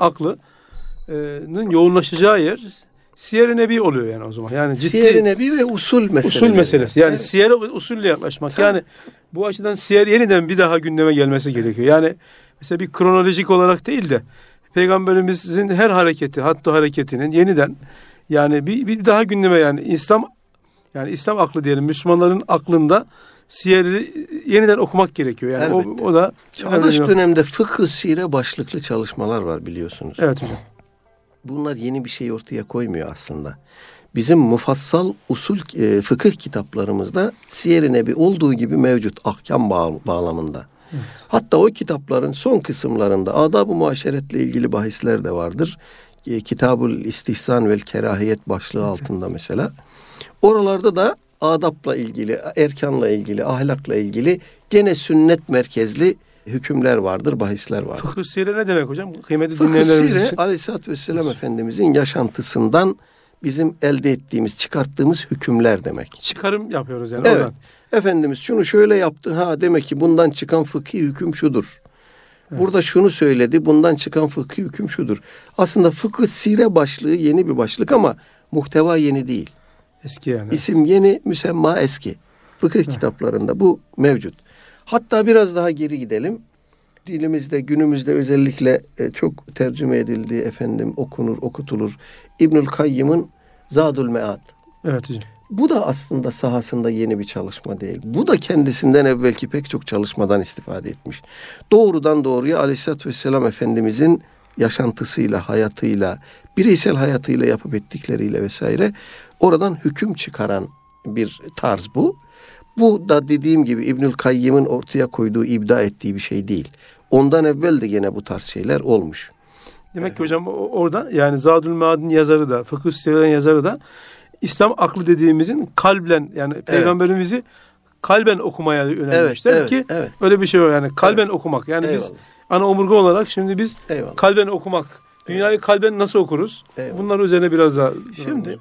Speaker 1: aklının yoğunlaşacağı yer Siyer-i Nebi oluyor yani o zaman. Yani ciddi
Speaker 2: Siyer-i Nebi ve usul meselesi.
Speaker 1: Usul meselesi. Yani evet. Siyer-e usulle yaklaşmak.
Speaker 2: Tabii.
Speaker 1: Yani bu açıdan siyer yeniden bir daha gündeme gelmesi gerekiyor. Yani mesela bir kronolojik olarak değil de Peygamberimizin her hareketi, hatta hareketinin yeniden yani bir, bir daha gündeme yani İslam yani İslam aklı diyelim Müslümanların aklında siyeri yeniden okumak gerekiyor. Yani o, o da
Speaker 2: çağdaş dönemde fıkıh sire başlıklı çalışmalar var biliyorsunuz.
Speaker 1: Evet hocam.
Speaker 2: Bunlar yeni bir şey ortaya koymuyor aslında. Bizim mufassal usul e, fıkıh kitaplarımızda Siyer-i Nebi olduğu gibi mevcut ahkam bağ, bağlamında. Evet. Hatta o kitapların son kısımlarında adab-ı muaşeretle ilgili bahisler de vardır. E, Kitab-ül İstihsan vel Kerahiyet başlığı evet. altında mesela. Oralarda da adapla ilgili, erkanla ilgili, ahlakla ilgili gene sünnet merkezli hükümler vardır, bahisler vardır.
Speaker 1: Fıkıh sire ne demek hocam? Kıymetli
Speaker 2: Fıkıh
Speaker 1: dinleyenlerimiz
Speaker 2: sire,
Speaker 1: için.
Speaker 2: Aleyhisselatü Vesselam Efendimizin yaşantısından bizim elde ettiğimiz, çıkarttığımız hükümler demek.
Speaker 1: Çıkarım yapıyoruz yani
Speaker 2: evet.
Speaker 1: oradan.
Speaker 2: Efendimiz şunu şöyle yaptı, ha demek ki bundan çıkan fıkhi hüküm şudur. Evet. Burada şunu söyledi, bundan çıkan fıkhi hüküm şudur. Aslında fıkıh sire başlığı yeni bir başlık ama muhteva yeni değil.
Speaker 1: Eski yani.
Speaker 2: İsim yeni, müsemma eski. Fıkıh evet. kitaplarında bu mevcut. Hatta biraz daha geri gidelim. Dilimizde, günümüzde özellikle çok tercüme edildiği efendim okunur, okutulur. İbnül Kayyım'ın Zadul Mead.
Speaker 1: Evet hocam.
Speaker 2: Bu da aslında sahasında yeni bir çalışma değil. Bu da kendisinden evvelki pek çok çalışmadan istifade etmiş. Doğrudan doğruya Aleyhisselatü Vesselam Efendimizin yaşantısıyla, hayatıyla, bireysel hayatıyla yapıp ettikleriyle vesaire oradan hüküm çıkaran bir tarz bu. Bu da dediğim gibi İbnül Kayyım'ın ortaya koyduğu, ibda ettiği bir şey değil. Ondan evvel de gene bu tarz şeyler olmuş.
Speaker 1: Demek ki hocam orada yani Zadül Mead'in yazarı da, Fıkıh Sire'nin yazarı da İslam aklı dediğimizin kalben yani evet. Peygamberimizi kalben okumaya yönelmişler
Speaker 2: evet,
Speaker 1: ki
Speaker 2: evet, evet.
Speaker 1: öyle bir şey var yani kalben
Speaker 2: evet.
Speaker 1: okumak. Yani
Speaker 2: Eyvallah.
Speaker 1: biz ana omurga olarak şimdi biz
Speaker 2: Eyvallah.
Speaker 1: kalben okumak. Dünyayı Eyvallah. Kalben nasıl okuruz? Eyvallah. Bunlar üzerine biraz daha.
Speaker 2: Şimdi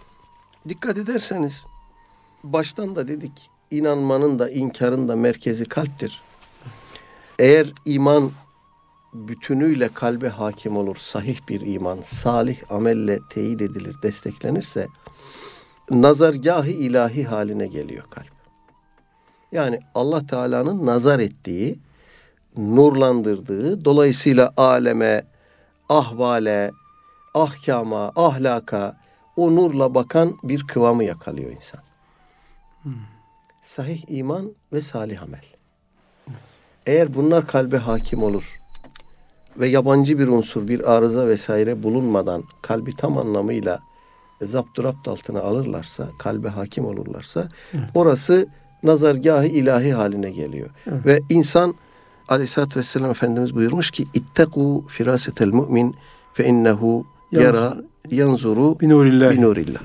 Speaker 2: dikkat ederseniz baştan da dedik inanmanın da inkarın da merkezi kalptir. Eğer iman bütünüyle kalbe hakim olur, sahih bir iman, salih amelle teyit edilir, desteklenirse nazargâh-ı ilahi haline geliyor kalp. Yani Allah Teala'nın nazar ettiği, nurlandırdığı, dolayısıyla aleme, ahvale, ahkama, ahlaka o nurla bakan bir kıvamı yakalıyor insan. Hmm. Sahih iman ve salih amel. Evet. Eğer bunlar kalbe hakim olur ve yabancı bir unsur, bir arıza vesaire bulunmadan kalbi tam anlamıyla zapturapt altına alırlarsa, kalbe hakim olurlarsa evet. orası nazargâh-ı ilahi haline geliyor. Evet. Ve insan Aleyhisselatü Vesselam Efendimiz buyurmuş ki İttekû firâsetel mu'min fe innehu yara yanzuru binurillah.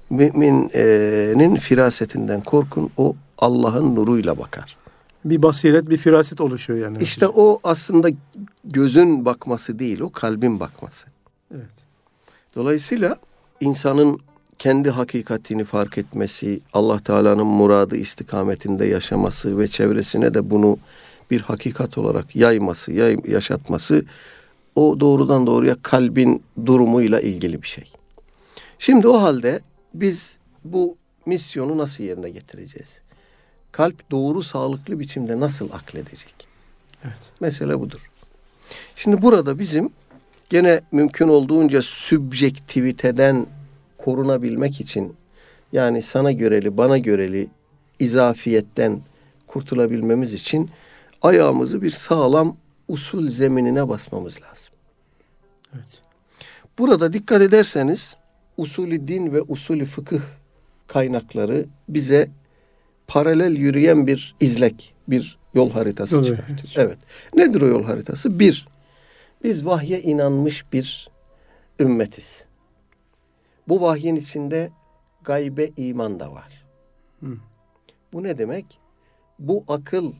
Speaker 2: Müminin firasetinden korkun, o Allah'ın nuruyla bakar.
Speaker 1: Bir basiret, bir firaset oluşuyor yani.
Speaker 2: İşte o aslında gözün bakması değil, o kalbin bakması.
Speaker 1: Evet.
Speaker 2: Dolayısıyla insanın kendi hakikatini fark etmesi, Allah Teala'nın muradı istikametinde yaşaması ve çevresine de bunu bir hakikat olarak yayması, yay, yaşatması o doğrudan doğruya kalbin durumuyla ilgili bir şey. Şimdi o halde biz bu misyonu nasıl yerine getireceğiz? Kalp doğru, sağlıklı biçimde nasıl akledecek?
Speaker 1: Evet.
Speaker 2: Mesele budur. Şimdi burada bizim gene mümkün olduğunca sübjektiviteden korunabilmek için, yani sana göreli, bana göreli izafiyetten kurtulabilmemiz için ayağımızı bir sağlam usul zeminine basmamız lazım.
Speaker 1: Evet.
Speaker 2: Burada dikkat ederseniz usulü din ve usulü fıkıh kaynakları bize paralel yürüyen bir izlek, bir yol haritası
Speaker 1: Yol,
Speaker 2: çıkartıyor.
Speaker 1: evet.
Speaker 2: Evet. Nedir o yol haritası? Bir, biz vahye inanmış bir ümmetiz. Bu vahyin içinde gaybe iman da var.
Speaker 1: Hı.
Speaker 2: Bu ne demek? Bu akıl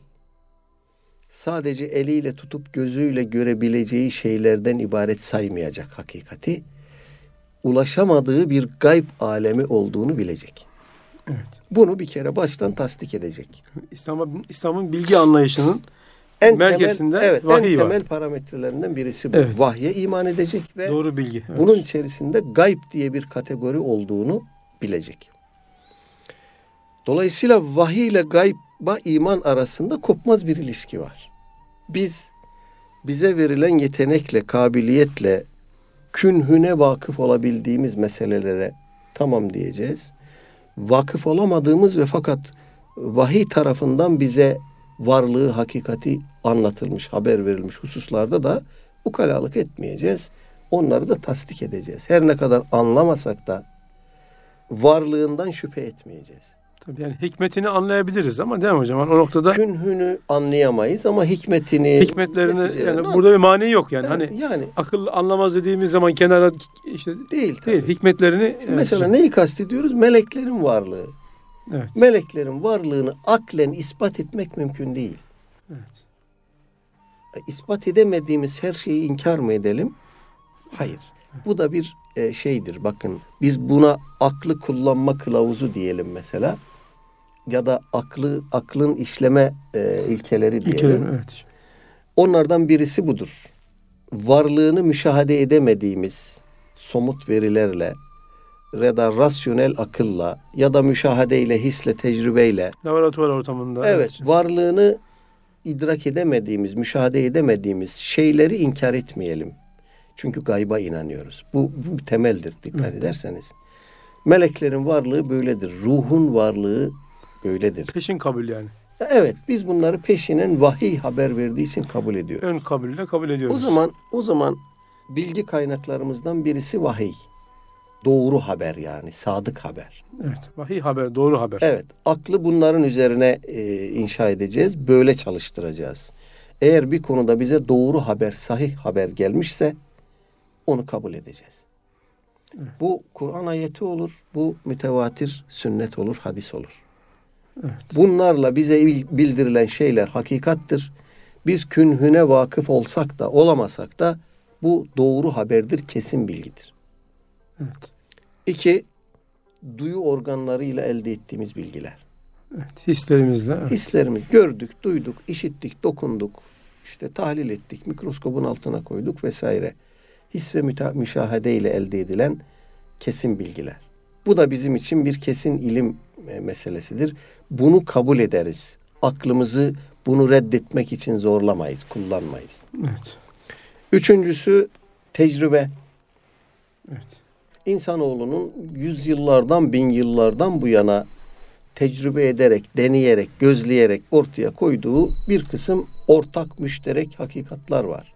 Speaker 2: sadece eliyle tutup gözüyle görebileceği şeylerden ibaret saymayacak hakikati. Ulaşamadığı bir gayb alemi olduğunu bilecek.
Speaker 1: Evet.
Speaker 2: Bunu bir kere baştan tasdik edecek.
Speaker 1: İslam'ın İslam'ın bilgi anlayışının
Speaker 2: En
Speaker 1: merkezinde
Speaker 2: temel, evet,
Speaker 1: vahiy
Speaker 2: en
Speaker 1: var.
Speaker 2: temel parametrelerinden birisi bu.
Speaker 1: Evet.
Speaker 2: Vahye iman edecek ve
Speaker 1: Doğru bilgi. Evet.
Speaker 2: bunun içerisinde gayb diye bir kategori olduğunu bilecek. Dolayısıyla vahiy ile gayba iman arasında kopmaz bir ilişki var. Biz bize verilen yetenekle, kabiliyetle künhüne vakıf olabildiğimiz meselelere tamam diyeceğiz. Vakıf olamadığımız ve fakat vahiy tarafından bize varlığı, hakikati anlatılmış, haber verilmiş hususlarda da ukalalık etmeyeceğiz. Onları da tasdik edeceğiz. Her ne kadar anlamasak da varlığından şüphe etmeyeceğiz.
Speaker 1: Tabii yani hikmetini anlayabiliriz ama değil mi hocam? O noktada
Speaker 2: Künhünü anlayamayız ama hikmetini,
Speaker 1: hikmetlerini
Speaker 2: neticelerini
Speaker 1: yani burada bir mani yok yani.
Speaker 2: Evet,
Speaker 1: Hani
Speaker 2: yani
Speaker 1: akıl anlamaz dediğimiz zaman kenara işte
Speaker 2: değil tabii.
Speaker 1: değil hikmetlerini evet,
Speaker 2: Mesela
Speaker 1: hocam.
Speaker 2: neyi kastediyoruz? Meleklerin varlığı.
Speaker 1: Evet.
Speaker 2: Meleklerin varlığını aklen ispat etmek mümkün değil.
Speaker 1: Evet.
Speaker 2: İspat edemediğimiz her şeyi inkar mı edelim? Hayır. Bu da bir e, şeydir. Bakın biz buna aklı kullanma kılavuzu diyelim mesela. Ya da aklı aklın işleme e, ilkeleri diyelim.
Speaker 1: İlkeleri, evet.
Speaker 2: Onlardan birisi budur. Varlığını müşahede edemediğimiz somut verilerle ya da rasyonel akılla ya da müşahadeyle, hisle, tecrübeyle
Speaker 1: Laboratuvar ortamında.
Speaker 2: evet,
Speaker 1: evet.
Speaker 2: varlığını idrak edemediğimiz, müşahede edemediğimiz şeyleri inkar etmeyelim. Çünkü gayba inanıyoruz. Bu, bu bir temeldir dikkat
Speaker 1: Evet.
Speaker 2: ederseniz. Meleklerin varlığı böyledir. Ruhun varlığı böyledir.
Speaker 1: Peşin kabul yani.
Speaker 2: Evet, biz bunları peşinen vahiy haber verdiği için kabul ediyoruz.
Speaker 1: Ön kabulle kabul ediyoruz.
Speaker 2: O zaman o zaman bilgi kaynaklarımızdan birisi vahiy. Doğru haber yani, sadık haber.
Speaker 1: Evet. Vahiy haber, doğru haber.
Speaker 2: Evet, aklı bunların üzerine e, inşa edeceğiz, böyle çalıştıracağız. Eğer bir konuda bize doğru haber, sahih haber gelmişse onu kabul edeceğiz.
Speaker 1: Evet.
Speaker 2: Bu Kur'an ayeti olur, bu mütevatir sünnet olur, hadis olur.
Speaker 1: Evet.
Speaker 2: Bunlarla bize bildirilen şeyler hakikattir. Biz künhüne vakıf olsak da olamasak da bu doğru haberdir, kesin bilgidir.
Speaker 1: Evet.
Speaker 2: İki, duyu organlarıyla elde ettiğimiz bilgiler.
Speaker 1: Evet. Hislerimizle. Evet.
Speaker 2: Hislerimiz gördük, duyduk, işittik, dokunduk, işte tahlil ettik, mikroskobun altına koyduk vesaire. His ve müta- müşahede ile elde edilen kesin bilgiler. Bu da bizim için bir kesin ilim meselesidir. Bunu kabul ederiz. Aklımızı bunu reddetmek için zorlamayız, kullanmayız.
Speaker 1: Evet.
Speaker 2: Üçüncüsü tecrübe.
Speaker 1: Evet.
Speaker 2: İnsanoğlunun yüzyıllardan, bin yıllardan bu yana tecrübe ederek, deneyerek, gözleyerek ortaya koyduğu bir kısım ortak, müşterek hakikatlar var.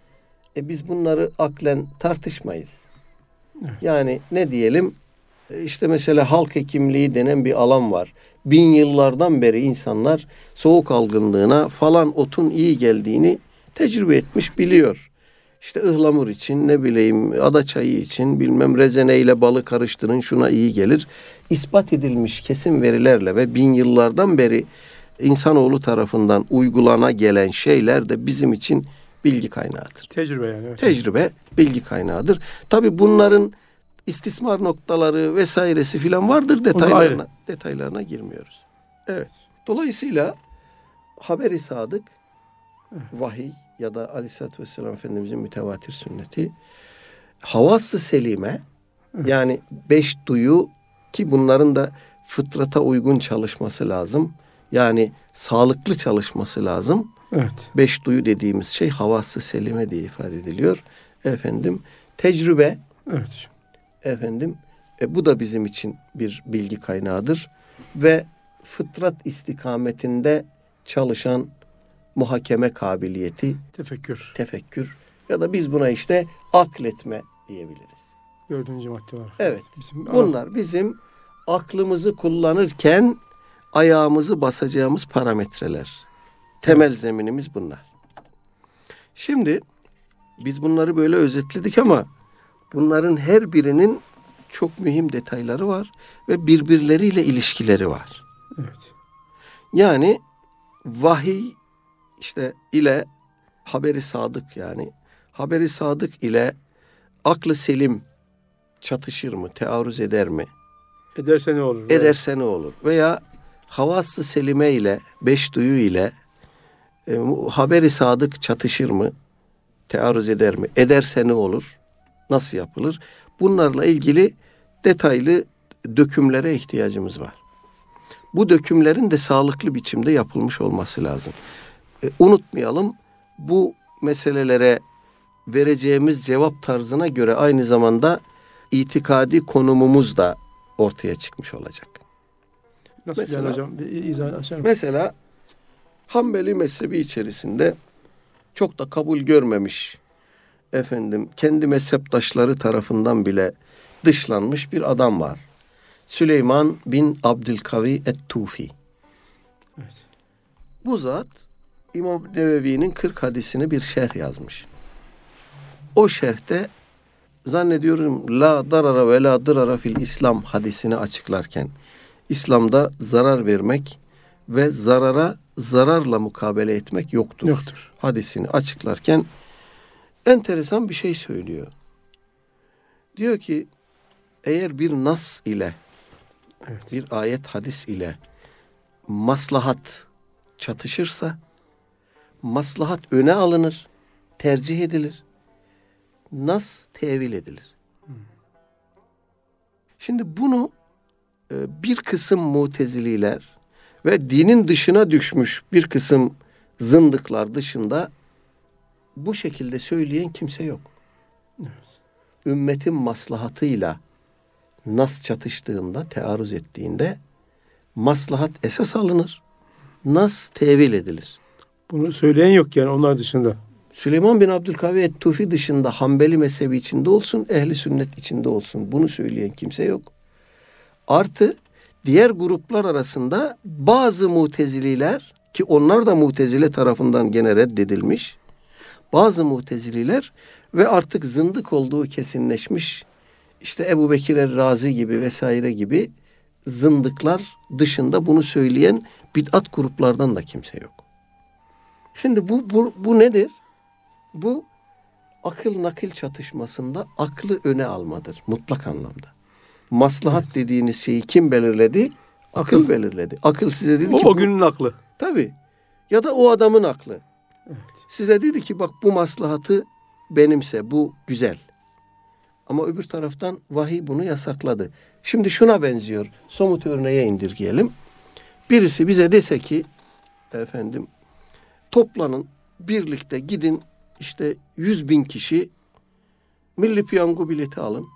Speaker 2: E biz bunları aklen tartışmayız.
Speaker 1: Evet.
Speaker 2: Yani ne diyelim? İşte mesela halk hekimliği denen bir alan var. Bin yıllardan beri insanlar soğuk algınlığına falan otun iyi geldiğini tecrübe etmiş, biliyor. İşte ıhlamur için, ne bileyim ada çayı için, bilmem rezeneyle balı karıştırın şuna iyi gelir. İspat edilmiş kesin verilerle ve bin yıllardan beri insanoğlu tarafından uygulana gelen şeyler de bizim için bilgi kaynağıdır.
Speaker 1: Tecrübe yani. Evet.
Speaker 2: Tecrübe bilgi kaynağıdır. Tabii bunların istismar noktaları vesairesi filan vardır, detaylarına detaylarına girmiyoruz. Evet. Dolayısıyla haber-i sadık, vahiy ya da Aleyhisselatü Vesselam Efendimizin mütevatir sünneti, havas-ı selime, evet. Yani beş duyu, ki bunların da fıtrata uygun çalışması lazım. Yani sağlıklı çalışması lazım.
Speaker 1: Evet.
Speaker 2: Beş duyu dediğimiz şey havas-ı selime diye ifade ediliyor. Efendim tecrübe.
Speaker 1: Evet.
Speaker 2: Efendim e, bu da bizim için bir bilgi kaynağıdır ve fıtrat istikametinde çalışan muhakeme kabiliyeti,
Speaker 1: tefekkür.
Speaker 2: Tefekkür ya da biz buna işte akletme diyebiliriz.
Speaker 1: Dördüncü madde var.
Speaker 2: Evet.
Speaker 1: Bizim,
Speaker 2: bunlar bizim aklımızı kullanırken ayağımızı basacağımız parametreler. Temel evet. zeminimiz bunlar. Şimdi biz bunları böyle özetledik ama bunların her birinin çok mühim detayları var ve birbirleriyle ilişkileri var.
Speaker 1: Evet.
Speaker 2: Yani vahiy işte ile haberi sadık, yani haberi sadık ile aklı selim çatışır mı, tearruz eder mi?
Speaker 1: Ederse ne olur?
Speaker 2: Ederse yani. ne olur? Veya havas-ı selime ile, beş duyu ile e, haberi sadık çatışır mı? Tearruz eder mi? Ederse ne olur? Nasıl yapılır? Bunlarla ilgili detaylı dökümlere ihtiyacımız var. Bu dökümlerin de sağlıklı biçimde yapılmış olması lazım. E, unutmayalım, bu meselelere vereceğimiz cevap tarzına göre aynı zamanda itikadi konumumuz da ortaya çıkmış olacak.
Speaker 1: Nasıl mesela, yani hocam? Bir izah açar mısın?
Speaker 2: Mesela Hanbeli mezhebi içerisinde çok da kabul görmemiş, efendim kendi mezheptaşları tarafından bile dışlanmış bir adam var. Süleyman bin Abdülkavi et-Tufi.
Speaker 1: Evet.
Speaker 2: Bu zat İmam Nevevi'nin kırk hadisini bir şerh yazmış. O şerhte zannediyorum la darara ve la dırara fil İslam hadisini açıklarken İslam'da zarar vermek ve zarara zararla mukabele etmek yoktur.
Speaker 1: Yoktur.
Speaker 2: Hadisini açıklarken enteresan bir şey söylüyor. Diyor ki eğer bir nas ile, evet. bir ayet hadis ile maslahat çatışırsa maslahat öne alınır, tercih edilir. Nas tevil edilir. Hmm. Şimdi bunu e, bir kısım mutezililer ve dinin dışına düşmüş bir kısım zındıklar dışında bu şekilde söyleyen kimse yok. Evet. Ümmetin maslahatıyla nas çatıştığında, tearruz ettiğinde maslahat esas alınır, nas tevil edilir.
Speaker 1: Bunu söyleyen yok yani onlar dışında.
Speaker 2: Süleyman bin Abdülkavi et-Tufi dışında Hanbeli mezhebi içinde olsun, ehli sünnet içinde olsun bunu söyleyen kimse yok. Artı diğer gruplar arasında bazı mutezililer, ki onlar da mutezile tarafından gene reddedilmiş, bazı mutezililer ve artık zındık olduğu kesinleşmiş, işte Ebu Bekir el-Razi gibi vesaire gibi zındıklar dışında bunu söyleyen bid'at gruplardan da kimse yok. Şimdi bu, bu, bu nedir? Bu akıl nakil çatışmasında aklı öne almadır mutlak anlamda. Maslahat evet. dediğiniz şeyi kim belirledi? Akıl, akıl belirledi. Akıl size dedi
Speaker 1: o,
Speaker 2: ki...
Speaker 1: O günün bu, aklı.
Speaker 2: Tabii. Ya da o adamın aklı.
Speaker 1: Evet.
Speaker 2: Size dedi ki bak bu maslahatı benimse bu güzel. Ama öbür taraftan vahiy bunu yasakladı. Şimdi şuna benziyor. Somut örneğe indirgeyelim. Birisi bize dese ki efendim toplanın, birlikte gidin, işte yüz bin kişi milli piyango bileti alın.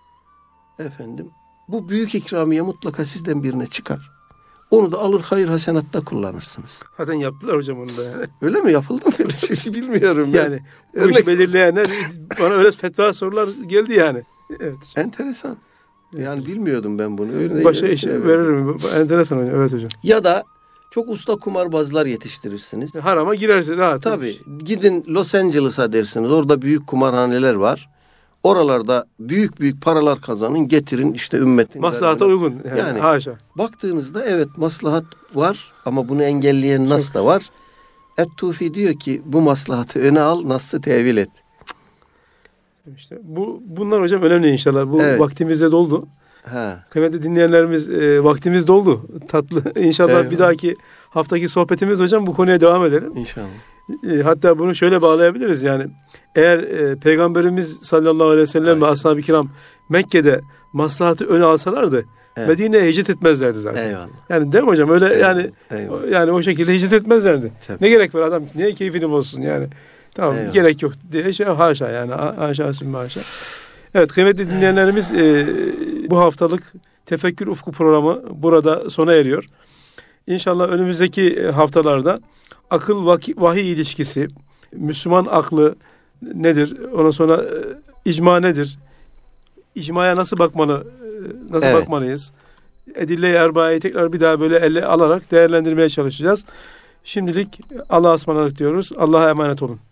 Speaker 2: Efendim bu büyük ikramiye mutlaka sizden birine çıkar. Onu da alır hayır hasenatta kullanırsınız.
Speaker 1: Zaten yaptılar hocam onu da yani.
Speaker 2: Öyle mi? Yapıldı mı öyle şey bilmiyorum.
Speaker 1: Yani ben. Bu işi belirleyenler bana öyle fetva sorular geldi yani. Evet.
Speaker 2: Enteresan. Yani evet. Bilmiyordum ben bunu. Öyle
Speaker 1: Başa işe veririm. Enteresan hocam. Evet hocam.
Speaker 2: Ya da çok usta kumarbazlar yetiştirirsiniz.
Speaker 1: Harama girersin. Ha,
Speaker 2: tabii. Gidin Los Angeles'a dersiniz. Orada büyük kumarhaneler var. Oralarda büyük büyük paralar kazanın, getirin işte ümmetin.
Speaker 1: Maslahata uygun. Yani, yani haşa.
Speaker 2: Baktığınızda evet maslahat var ama bunu engelleyen nas çok da var. Et-Tufi diyor ki bu maslahatı öne al, nas'ı tevil et.
Speaker 1: İşte bu bunlar hocam önemli inşallah. Bu
Speaker 2: Evet.
Speaker 1: vaktimizde doldu.
Speaker 2: Ha.
Speaker 1: Kıymetli dinleyenlerimiz, e, vaktimiz doldu. Tatlı. İnşallah
Speaker 2: Eyvallah.
Speaker 1: bir dahaki haftaki sohbetimiz hocam bu konuya devam edelim.
Speaker 2: İnşallah.
Speaker 1: E, hatta bunu şöyle bağlayabiliriz yani. Eğer e, Peygamberimiz sallallahu aleyhi ve sellem ve ashab-ı kiram Mekke'de maslahatı öne alsalardı,
Speaker 2: Evet.
Speaker 1: Medine'ye hicret etmezlerdi zaten.
Speaker 2: Eyvallah.
Speaker 1: Yani değil mi hocam? Öyle
Speaker 2: Eyvallah.
Speaker 1: yani
Speaker 2: Eyvallah.
Speaker 1: yani o şekilde hicret etmezlerdi.
Speaker 2: Tabii.
Speaker 1: Ne gerek var adam? Niye keyfini bozsun yani? Tamam,
Speaker 2: Eyvallah.
Speaker 1: gerek yok diye şey haşa yani haşa sümme haşa. Evet kıymetli dinleyenlerimiz, e, bu haftalık Tefekkür Ufku programı burada sona eriyor. İnşallah önümüzdeki haftalarda akıl vahiy ilişkisi, Müslüman aklı nedir? Ondan sonra e, icma nedir? İcmaya nasıl bakmalı? e, Nasıl
Speaker 2: Evet.
Speaker 1: bakmalıyız? Edille-i Erba'yı tekrar bir daha böyle elle alarak değerlendirmeye çalışacağız. Şimdilik Allah'a ısmarladık diyoruz. Allah'a emanet olun.